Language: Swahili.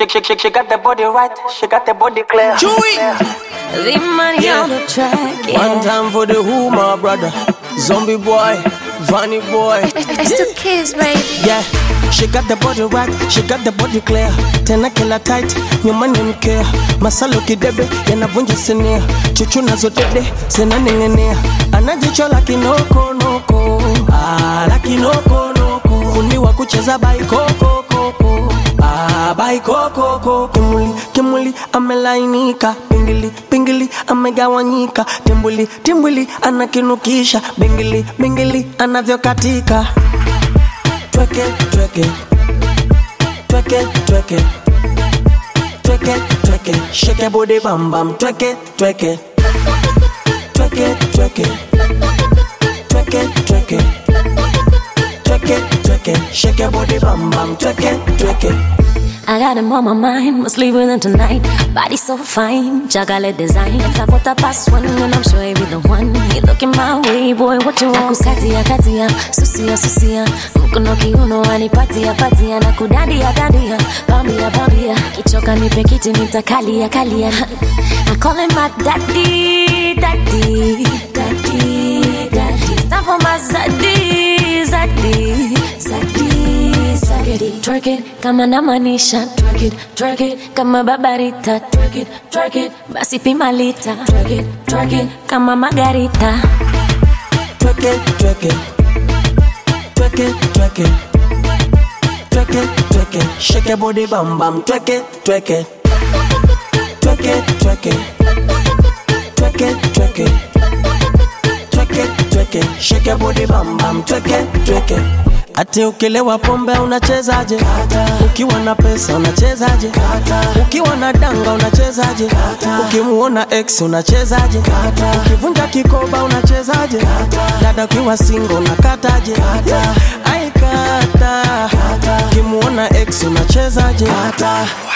She got the body right, she got the body clear. Chewy. The money on the track, yeah. One time for the who, my brother. Zombie boy, Vanny boy. It's the kids, baby. Yeah, she got the body right, she got the body clear. Tena kila tight, nyumani mkea. Masalo kidebe, yanavunja sinia. Chuchu nazo dede, zina nengenea. Anajicho laki noko noko. Laki noko noko. Fundi wa kucheza baikoko koko. Baikoko kimuli kimuli amelainika. Pingili pingili amegawanyika. Timbuli timbuli anakinukisha. Bingili bingili anavyokatika. Tweke tweke tweke tweke tweke tweke, shake your body bam bam. Tweke tweke tweke tweke tweke tweke tweke tweke, shake your body bam bam. Tweke tweke. I got him on my mind, must leave with him tonight. Body so fine, chocolate design. It's a 1:15 and I'm sure he'll be the one. He looking my way, boy, what you want? Nakukatia katia, susia susia. Mkono kiuno anipatia patia. Nakudadia dadia, bambia bambia. Kichoka nipe kiti nitakalia kalia. I call him my daddy, daddy, daddy, daddy. It's time for my zaddy, zaddy, zaddy. Twerk it, kama namanisha. Twerk it, kama babarita. Twerk it, basi pimalita. Twerk it, kama margarita. Twerk it, twerk it. Twerk it, twerk it. Twerk it, twerk it. Shake your body bam bam. Twerk it, twerk it. Twerk it, twerk it. Twerk it, twerk it. Twerk it, twerk it. Shake your body bam bam. Twerk it, twerk it. Ati ukilewa pombe unachezaje? Ukiwa na pesa unachezaje? Ukiwa na danga unachezaje? Ukimuona ex unachezaje? Ukivunja kikoba unachezaje? Dada ukiwa single unakataje? Ai kata. Ukimuona ex unachezaje?